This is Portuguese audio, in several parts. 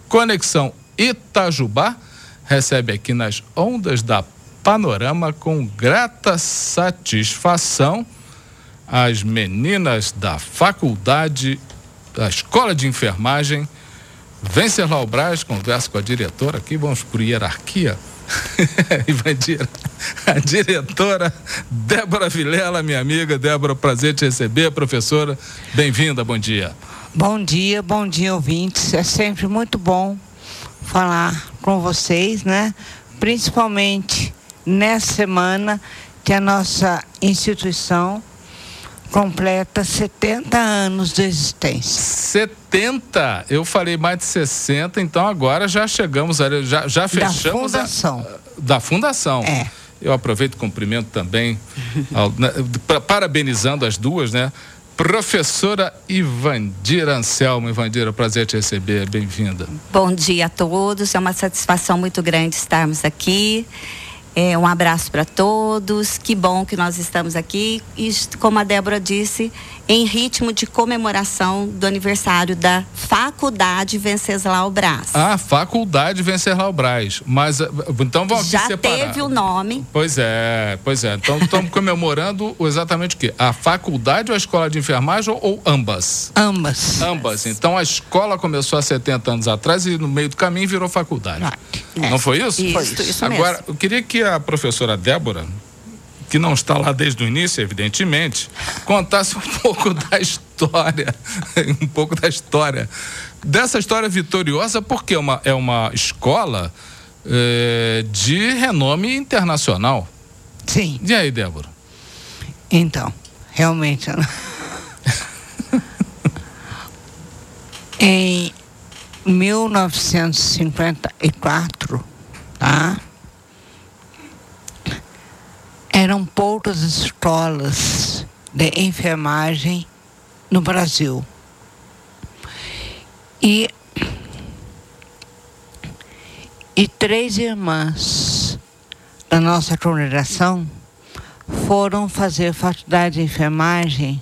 Conexão Itajubá recebe aqui nas ondas da Panorama com grata satisfação as meninas da faculdade da Escola de Enfermagem Venceslau Braz. Converso com a diretora aqui, vamos por hierarquia. A diretora Débora Vilela, minha amiga. Débora, prazer te receber, professora, bem-vinda, bom dia. Bom dia, ouvintes, é sempre muito bom falar com vocês, né? Principalmente nessa semana que a nossa instituição completa 70 anos de existência. 70? Eu falei mais de 60, então agora já chegamos ali, já fechamos da fundação. Da fundação. É. Eu aproveito e cumprimento também, parabenizando as duas, né? Professora Ivandira Anselmo. Ivandira, prazer te receber, bem-vinda. Bom dia a todos, é uma satisfação muito grande estarmos aqui. Um abraço para todos, que bom que nós estamos aqui e, como a Débora disse, em ritmo de comemoração do aniversário da Faculdade Venceslau Braz. Ah, Faculdade Venceslau Braz, mas então vamos aqui já separar. Já teve o nome. Pois é, então estamos comemorando exatamente o quê? A faculdade ou a escola de enfermagem ou ambas? Ambas. Então a escola começou há 70 anos atrás e no meio do caminho virou faculdade. Não foi isso? Isso Agora, mesmo. eu queria que a professora Débora, que não está lá desde o início, evidentemente, contasse um pouco da história, dessa história vitoriosa, porque é uma escola de renome internacional. Sim. E aí, Débora? Então, realmente, em 1954, tá? Eram poucas escolas de enfermagem no Brasil. E 3 irmãs da nossa congregação foram fazer faculdade de enfermagem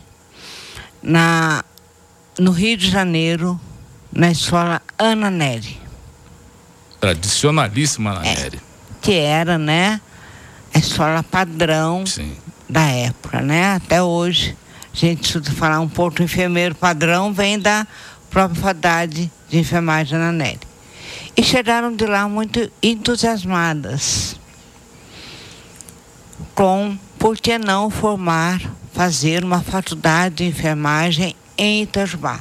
no Rio de Janeiro, na escola Ana Nery. Tradicionalíssima Ana Nery. Que era, né, a escola padrão. Sim. Da época, né? Até hoje, a gente estuda falar um pouco enfermeiro padrão, vem da própria faculdade de enfermagem Ana Nery. E chegaram de lá muito entusiasmadas por que não fazer uma faculdade de enfermagem em Itajubá.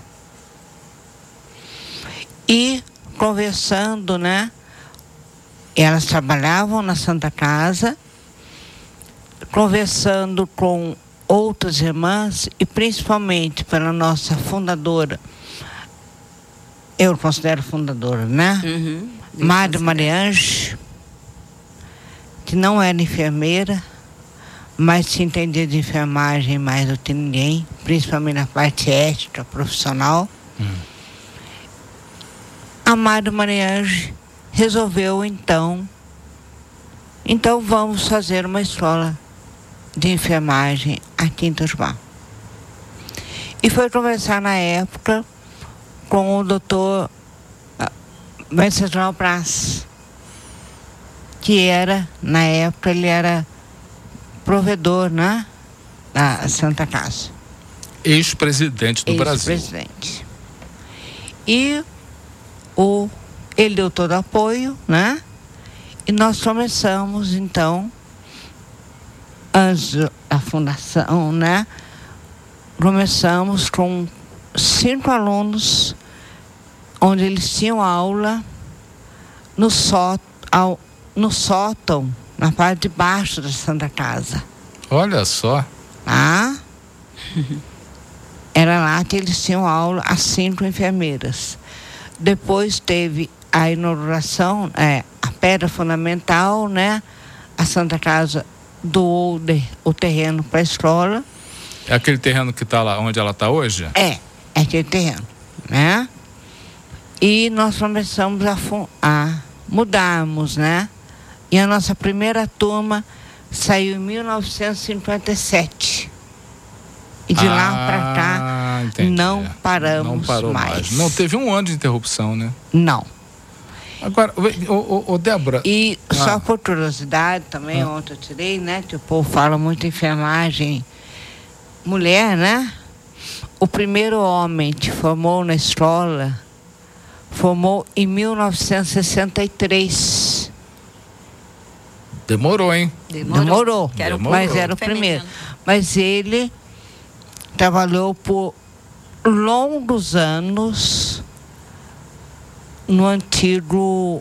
E conversando, né? Elas trabalhavam na Santa Casa, conversando com outras irmãs e principalmente pela nossa fundadora, eu considero fundadora, né? Madre Mariange, que não era enfermeira, mas se entendia de enfermagem mais do que ninguém, principalmente na parte ética, profissional. A Madre Mariange resolveu então vamos fazer uma escola de enfermagem aqui em Itajubá. E foi conversar na época com o doutor Venceslau Braz, que era, na época, ele era provedor, né, da Santa Casa. Ex-presidente do Brasil. Ex-presidente. E ele deu todo apoio, né? E nós começamos, então, antes da fundação, né? Começamos com 5 alunos, onde eles tinham aula no sótão, na parte de baixo da Santa Casa. Olha só. Era lá que eles tinham aula, as 5 enfermeiras. Depois teve a inauguração, a pedra fundamental, né? A Santa Casa doou o terreno para a escola. É aquele terreno que está lá onde ela está hoje? É aquele terreno, né? E nós começamos a mudarmos, né? E a nossa primeira turma saiu em 1957. E de lá para cá, entendi. não paramos Não parou mais. Não teve um ano de interrupção, né? Não. Agora, Débora... E só por curiosidade também, ontem eu tirei, né? Que o povo fala muito enfermagem mulher, né? O primeiro homem que formou na escola, formou em 1963. Demorou, hein? Demorou. Mas era o primeiro. Mas ele trabalhou por longos anos no antigo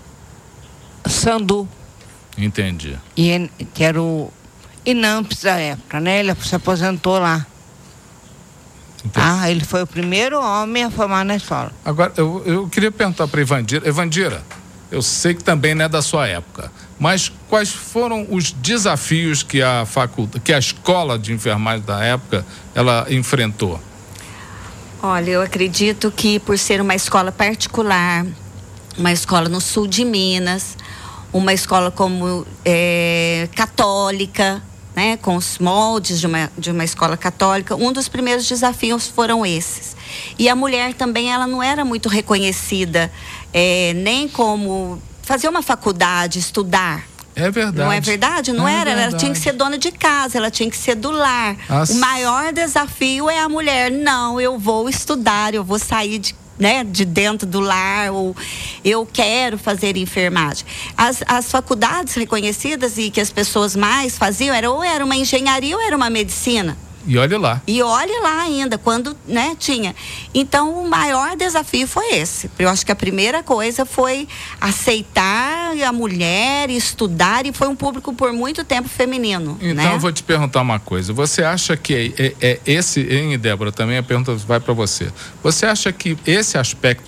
Sandu. Entendi. Que era o INAMPS da época, né? Ele se aposentou lá. Entendi. Ele foi o primeiro homem a formar na escola. Agora, eu queria perguntar para Evandira. Evandira, eu sei que também não é da sua época, mas quais foram os desafios que a escola de enfermagem da época, ela enfrentou? Olha, eu acredito que por ser uma escola particular, uma escola no sul de Minas, uma escola como católica, né, com os moldes de uma escola católica, um dos primeiros desafios foram esses. E a mulher também, ela não era muito reconhecida, nem como fazer uma faculdade, estudar. É verdade. Não é verdade? Não era. Verdade. Ela tinha que ser dona de casa, ela tinha que ser do lar. O maior desafio é a mulher. Não, eu vou estudar, eu vou sair de dentro do lar, ou eu quero fazer enfermagem. As faculdades reconhecidas e que as pessoas mais faziam ou era uma engenharia ou era uma medicina. E olhe lá. E olhe lá ainda, quando, tinha. Então, o maior desafio foi esse. Eu acho que a primeira coisa foi aceitar a mulher, estudar, e foi um público por muito tempo feminino. Então, eu vou te perguntar uma coisa. Você acha que esse, hein, Débora, também a pergunta vai para você. Você acha que esse aspecto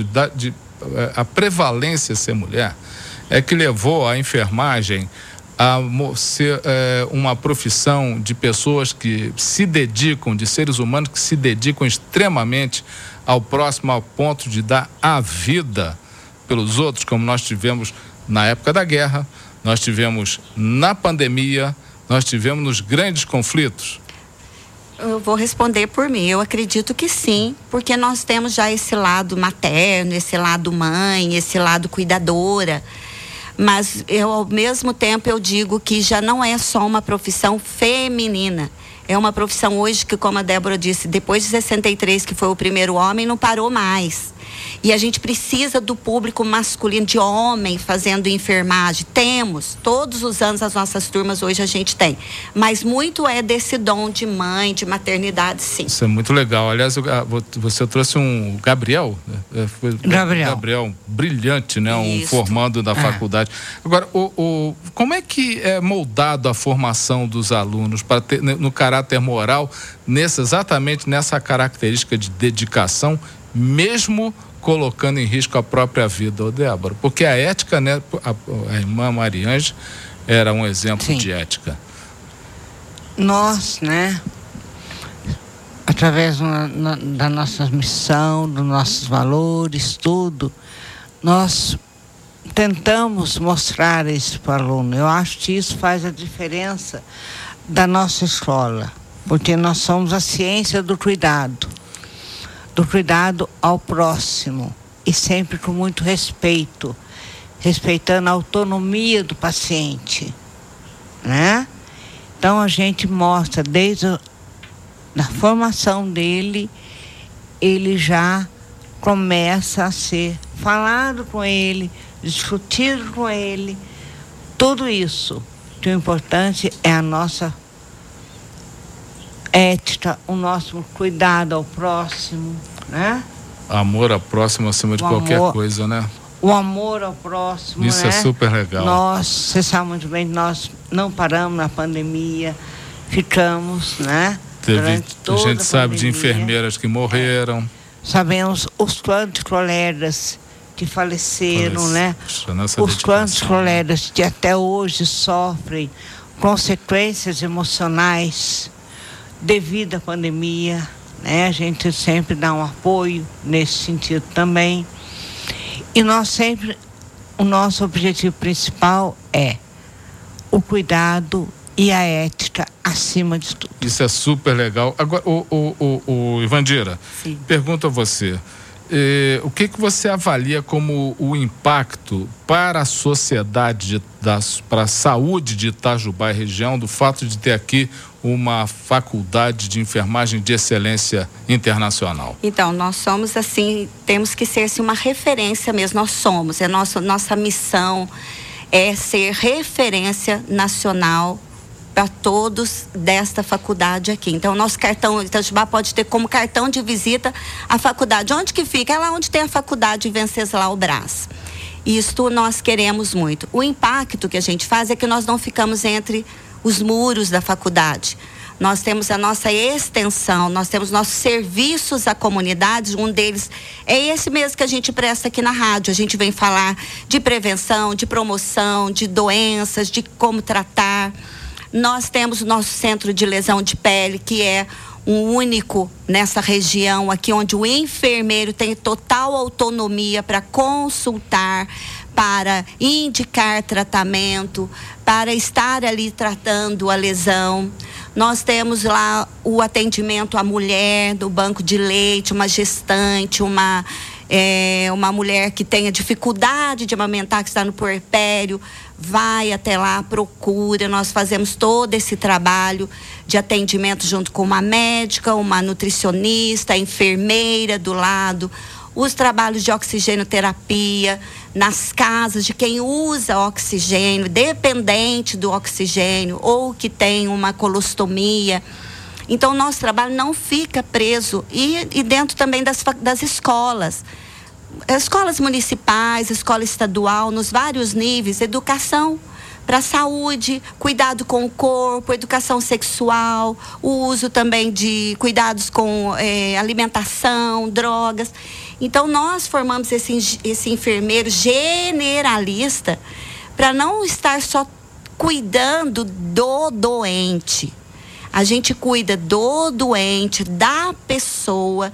a prevalência ser mulher é que levou a enfermagem a ser uma profissão de pessoas que se dedicam, de seres humanos que se dedicam extremamente ao próximo, ao ponto de dar a vida pelos outros, como nós tivemos na época da guerra, nós tivemos na pandemia, nós tivemos nos grandes conflitos? Eu vou responder por mim. Eu acredito que sim, porque nós temos já esse lado materno, esse lado mãe, esse lado cuidadora. Mas ao mesmo tempo eu digo que já não é só uma profissão feminina. É uma profissão hoje que, como a Débora disse, depois de 63, que foi o primeiro homem, não parou mais. E a gente precisa do público masculino, de homem fazendo enfermagem. Temos, todos os anos as nossas turmas hoje a gente tem. Mas muito é desse dom de mãe, de maternidade, sim. Isso é muito legal. Aliás, você trouxe um Gabriel. Gabriel, brilhante, né? Um formando da faculdade. Agora, como é que é moldado a formação dos alunos para ter, no caráter moral, exatamente nessa característica de dedicação, mesmo colocando em risco a própria vida, Débora? Porque a ética, né? A irmã Mariângela era um exemplo de ética. Nós, né? Através da nossa missão, dos nossos valores, tudo, nós tentamos mostrar isso para o aluno. Eu acho que isso faz a diferença da nossa escola, porque nós somos a ciência do cuidado ao próximo, e sempre com muito respeito, respeitando a autonomia do paciente, né? Então a gente mostra desde a formação dele, ele já começa a ser falado com ele, discutido com ele, tudo isso. O importante é a nossa ética, o nosso cuidado ao próximo, né? Amor ao próximo acima de qualquer coisa, né? O amor ao próximo, isso, né? É super legal. Você sabe muito bem, nós não paramos na pandemia, ficamos, né? A gente sabe de enfermeiras que morreram. Sabemos os quantos colegas que faleceram, né? Os quantos colegas que até hoje sofrem consequências emocionais devido à pandemia, né? A gente sempre dá um apoio nesse sentido também. E nós sempre, o nosso objetivo principal é o cuidado e a ética acima de tudo. Isso é super legal. Agora, o Evandira, pergunto a você. o que você avalia como o impacto para a sociedade, para a saúde de Itajubá e região, do fato de ter aqui uma faculdade de enfermagem de excelência internacional? Então, nós somos assim, temos que ser assim, uma referência mesmo, nós somos, nossa missão é ser referência nacional para todos desta faculdade aqui. Então, nosso cartão, Itajubá pode ter como cartão de visita a faculdade. Onde que fica? É lá onde tem a faculdade Venceslau Braz. Isto nós queremos muito. O impacto que a gente faz é que nós não ficamos entre os muros da faculdade. Nós temos a nossa extensão, nós temos nossos serviços à comunidade, um deles é esse mesmo que a gente presta aqui na rádio. A gente vem falar de prevenção, de promoção, de doenças, de como tratar. Nós temos o nosso centro de lesão de pele, que é um único nessa região aqui, onde o enfermeiro tem total autonomia para consultar, para indicar tratamento, para estar ali tratando a lesão. Nós temos lá o atendimento à mulher do banco de leite, uma gestante, uma mulher que tenha dificuldade de amamentar, que está no puerpério, vai até lá, procura. Nós fazemos todo esse trabalho de atendimento junto com uma médica, uma nutricionista, a enfermeira do lado, os trabalhos de oxigenoterapia nas casas de quem usa oxigênio, dependente do oxigênio ou que tem uma colostomia. Então, nosso trabalho não fica preso e dentro também das escolas. Escolas municipais, escola estadual, nos vários níveis, educação para a saúde, cuidado com o corpo, educação sexual, o uso também de cuidados com alimentação, drogas. Então, nós formamos esse enfermeiro generalista para não estar só cuidando do doente. A gente cuida do doente, da pessoa,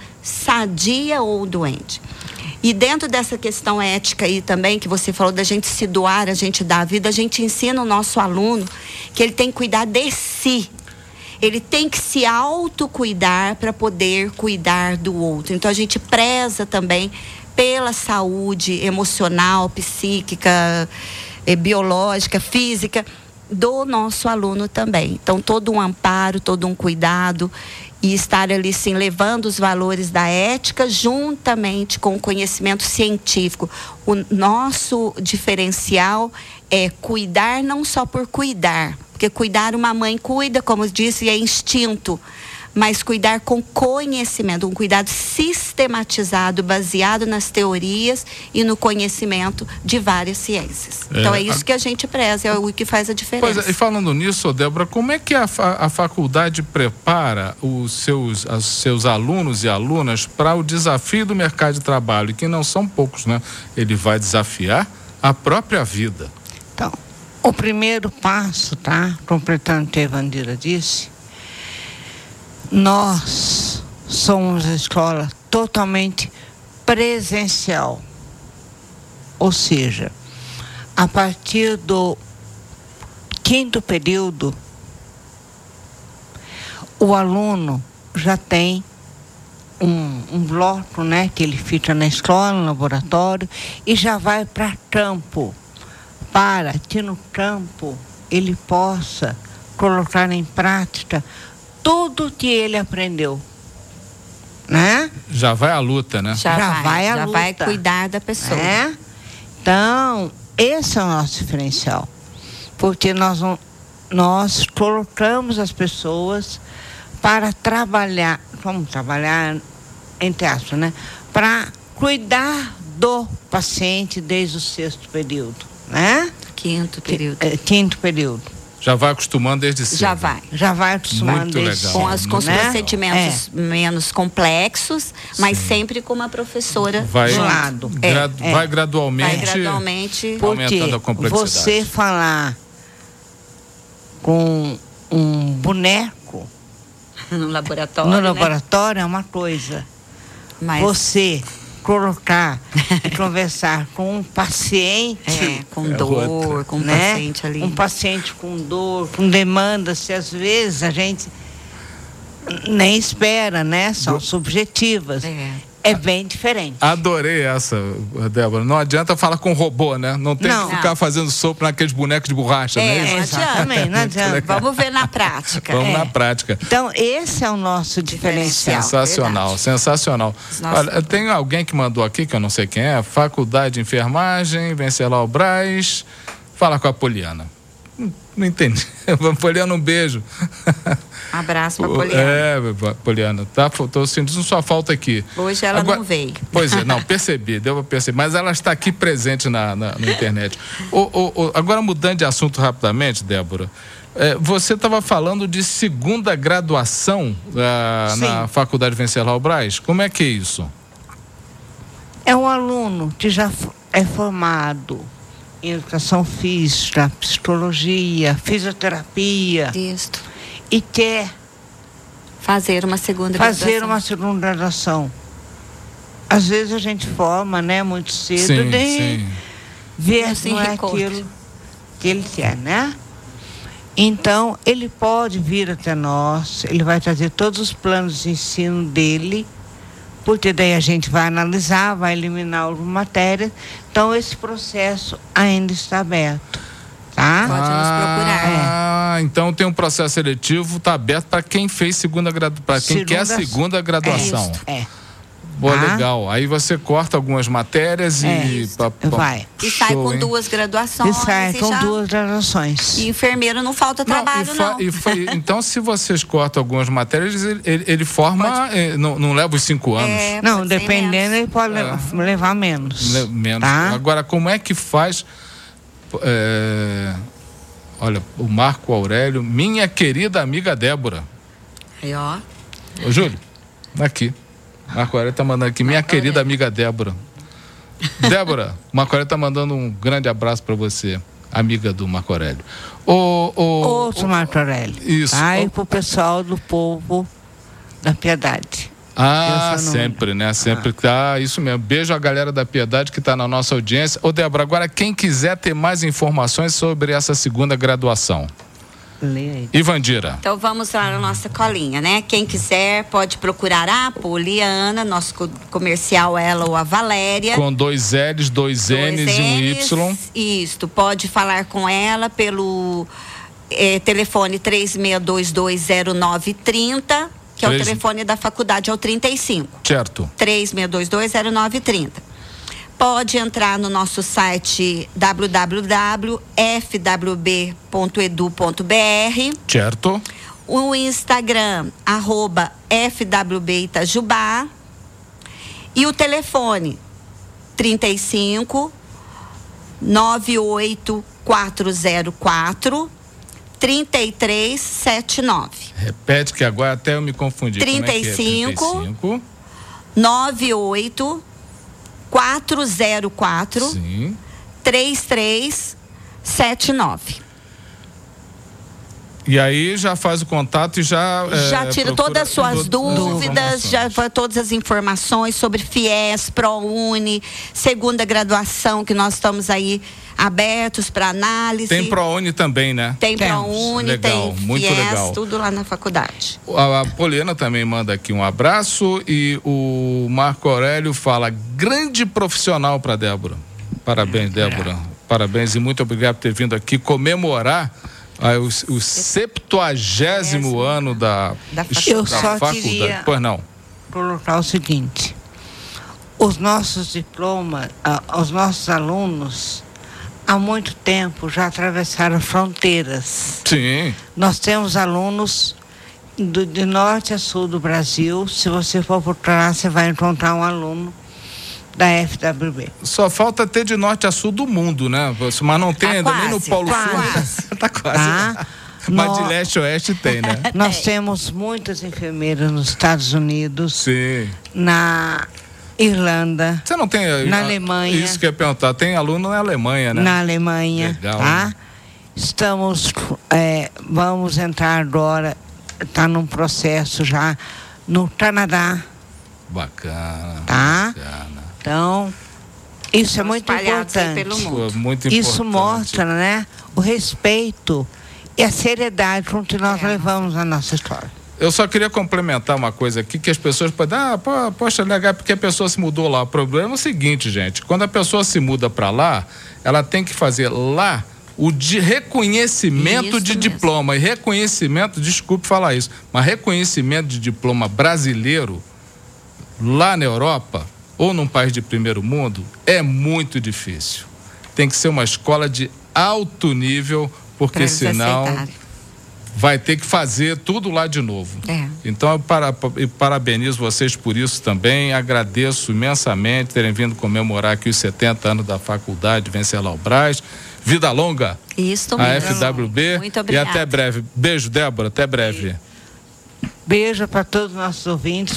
sadia ou doente. E dentro dessa questão ética aí também, que você falou da gente se doar, a gente dar a vida, a gente ensina o nosso aluno que ele tem que cuidar de si. Ele tem que se autocuidar para poder cuidar do outro. Então, a gente preza também pela saúde emocional, psíquica, biológica, física do nosso aluno também. Então, todo um amparo, todo um cuidado e estar ali, sim, levando os valores da ética juntamente com o conhecimento científico. O nosso diferencial é cuidar não só por cuidar, porque cuidar uma mãe cuida, como eu disse, é instinto, mas cuidar com conhecimento, um cuidado sistematizado, baseado nas teorias e no conhecimento de várias ciências. Então é isso que a gente preza, é o que faz a diferença. Pois é, e falando nisso, Débora, como é que a faculdade prepara os seus alunos e alunas para o desafio do mercado de trabalho, que não são poucos, né? Ele vai desafiar a própria vida. Então, o primeiro passo, tá? Completando o que a Evandira disse, nós somos a escola totalmente presencial. Ou seja, a partir do 5º período, o aluno já tem um bloco, né, que ele fica na escola, no laboratório, e já vai para campo, para que no campo ele possa colocar em prática tudo que ele aprendeu, né? Já vai à luta, né? Já vai à luta. Vai cuidar da pessoa. Né? Então, esse é o nosso diferencial, porque nós colocamos as pessoas para trabalhar, vamos trabalhar entre aspas, né? Para cuidar do paciente desde o 6º período, né? 5º período. 5º período. Já vai acostumando desde cedo. Já vai acostumando muito desde legal. Com os procedimentos menos complexos, mas sempre com uma professora do lado. Vai gradualmente, aumentando a complexidade. Você falar com um boneco no laboratório, é uma coisa. Mas você colocar e conversar com um paciente com dor, com um paciente ali. Um paciente com dor, com demandas, que às vezes a gente nem espera, né? São subjetivas. É bem diferente. Adorei essa, Débora. Não adianta falar com robô, né? Não tem que ficar fazendo sopro naqueles bonecos de borracha, não é isso? Exatamente, não adianta. Vamos ver na prática. Vamos na prática. Então, esse é o nosso diferencial. Sensacional, verdade. Sensacional. Olha, tem alguém que mandou aqui, que eu não sei quem é, Faculdade de Enfermagem, Venceslau Braz, fala com a Poliana. Não entendi. Poliana, um beijo. Abraço pra Poliana. Poliana, tá? Tô sentindo sua falta aqui. Hoje ela não veio. Pois é, não, percebi, deu pra perceber. Mas ela está aqui presente na internet. Agora, mudando de assunto rapidamente, Débora, você estava falando de segunda graduação na Faculdade Venceslau Braz. Como é que é isso? É um aluno que já é formado em educação física, psicologia, fisioterapia. Isso. E quer fazer uma segunda graduação. Às vezes a gente forma, né, muito cedo, sim. Ver se não é aquilo que ele quer, né? Então, ele pode vir até nós, ele vai trazer todos os planos de ensino dele, porque daí a gente vai analisar, vai eliminar alguma matéria. Então, esse processo ainda está aberto, tá? Pode nos procurar. Então tem um processo seletivo, está aberto para quem fez para quem quer a segunda graduação. Boa, legal. Aí você corta algumas matérias e vai. E sai com duas graduações. E sai com duas graduações. E enfermeiro não falta trabalho, não. Então, se vocês cortam algumas matérias, ele forma, não leva os 5 anos. Não, dependendo, ele pode levar menos. Menos. Tá? Agora, como é que faz? Olha, o Marco Aurélio, minha querida amiga Débora. Aí, ó. Ô, Júlio, aqui. Marco Aurélio tá mandando aqui, minha querida amiga Débora. Débora, o Marco Aurélio tá mandando um grande abraço para você, amiga do Marco Aurélio. Outro Marco Aurélio. Isso. E pro pessoal do povo da Piedade. Sempre, né? Sempre tá, isso mesmo. Beijo à galera da Piedade que tá na nossa audiência. Ô, Débora, agora quem quiser ter mais informações sobre essa segunda graduação. Ivandira. Então vamos lá na nossa colinha, né? Quem quiser pode procurar a Poliana, nosso comercial, ela ou a Valéria. Com 2 L's, 2 N's e um Y. Isso, pode falar com ela pelo telefone 36220930, que é o telefone da faculdade, é o 35. Certo. 36220930. Pode entrar no nosso site www.fwb.edu.br. Certo. O Instagram, @FWB-Itajubá. E o telefone, 35 98404 3379. Repete que agora até eu me confundi. 35 98 404 3379. E aí já faz o contato e já tira todas as suas dúvidas, já vai todas as informações sobre FIES, ProUni, segunda graduação, que nós estamos aí abertos para análise. Tem ProUni também, né? Tem ProUni, legal, tem muito FIES, legal. tudo lá na faculdade. A Poliana também manda aqui um abraço e o Marco Aurélio fala: grande profissional para Débora. Parabéns, Débora. Parabéns e muito obrigado por ter vindo aqui comemorar o 70º ano da Eu só faculdade. queria Pois não. colocar o seguinte: os nossos diplomas, os nossos alunos, há muito tempo já atravessaram fronteiras. Sim. Nós temos alunos de norte a sul do Brasil. Se você for procurar, você vai encontrar um aluno da FWB. Só falta ter de norte a sul do mundo, né? Mas não tem ainda nem no Polo Sul. Tá quase. Mas de leste a oeste tem, né? Nós temos muitas enfermeiras nos Estados Unidos. Sim. Na Irlanda. Você não tem... Na Alemanha. Isso que eu ia perguntar. Tem aluno na Alemanha, né? Na Alemanha. Legal. Tá? Estamos... vamos entrar agora, está num processo já no Canadá. Bacana. Tá? Bacana. Então, isso é muito importante. Pelo mundo. Muito importante. Isso mostra, né, o respeito e a seriedade com que nós levamos a nossa história. Eu só queria complementar uma coisa aqui, que as pessoas podem, poxa, legal, porque a pessoa se mudou lá. O problema é o seguinte, gente, quando a pessoa se muda para lá, ela tem que fazer lá o de reconhecimento de diploma. E reconhecimento, desculpe falar isso, mas reconhecimento de diploma brasileiro lá na Europa ou num país de primeiro mundo é muito difícil. Tem que ser uma escola de alto nível, porque senão vai ter que fazer tudo lá de novo. Então eu parabenizo vocês por isso também, agradeço imensamente terem vindo comemorar aqui os 70 anos da Faculdade Venceslau Braz. Vida longa isso a FWB. Muito obrigada. E até breve. Beijo, Débora, até breve. Beijo para todos os nossos ouvintes.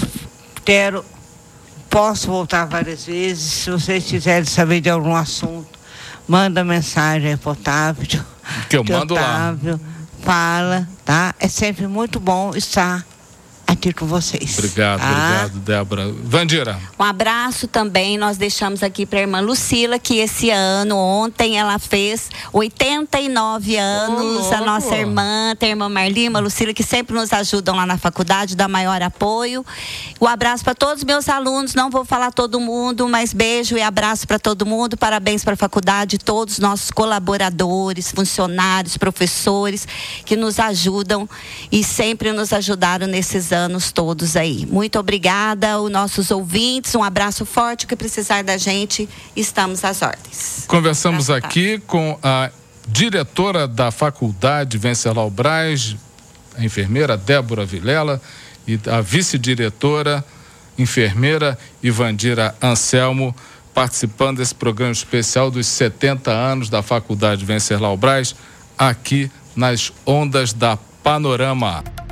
Posso voltar várias vezes, se vocês quiserem saber de algum assunto, manda mensagem para o Otávio. Que eu mando Otávio, lá. Fala, tá? É sempre muito bom estar aqui com vocês. Obrigado, Débora. Vandira. Um abraço também, nós deixamos aqui para a irmã Lucila, que esse ano, ontem, ela fez 89 anos, a nossa irmã, tem a irmã Marli, a Lucila, que sempre nos ajudam lá na faculdade, dá maior apoio. Um abraço para todos os meus alunos, não vou falar todo mundo, mas beijo e abraço para todo mundo, parabéns para a faculdade, todos os nossos colaboradores, funcionários, professores, que nos ajudam e sempre nos ajudaram nesses anos todos aí. Muito obrigada aos nossos ouvintes, um abraço forte, o que precisar da gente, estamos às ordens. Conversamos aqui com a diretora da Faculdade Venceslau Braz, a enfermeira Débora Vilela, e a vice-diretora, enfermeira Ivandira Anselmo, participando desse programa especial dos 70 anos da Faculdade Venceslau Braz, aqui nas ondas da Panorama.